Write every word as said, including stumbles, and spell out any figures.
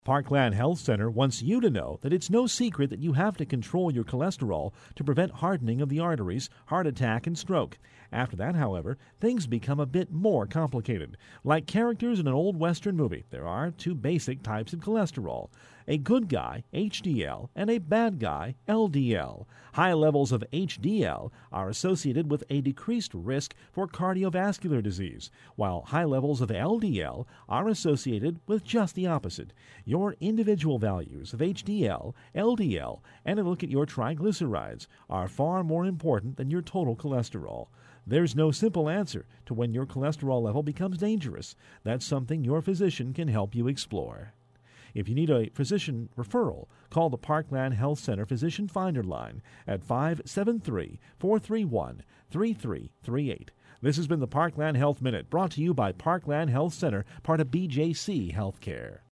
Parkland Health Center wants you to know that it's no secret that you have to control your cholesterol to prevent hardening of the arteries, heart attack, and stroke. After that, however, things become a bit more complicated. Like characters in an old Western movie, there are two basic types of cholesterol: a good guy, H D L, and a bad guy, L D L. High levels of H D L are associated with a decreased risk for cardiovascular disease, while high levels of L D L are associated with just the opposite. Your individual values of H D L, L D L, and a look at your triglycerides are far more important than your total cholesterol. There's no simple answer to when your cholesterol level becomes dangerous. That's something your physician can help you explore. If you need a physician referral, call the Parkland Health Center Physician Finder line at five seven three, four three one, three three three eight. This has been the Parkland Health Minute, brought to you by Parkland Health Center, part of B J C Healthcare.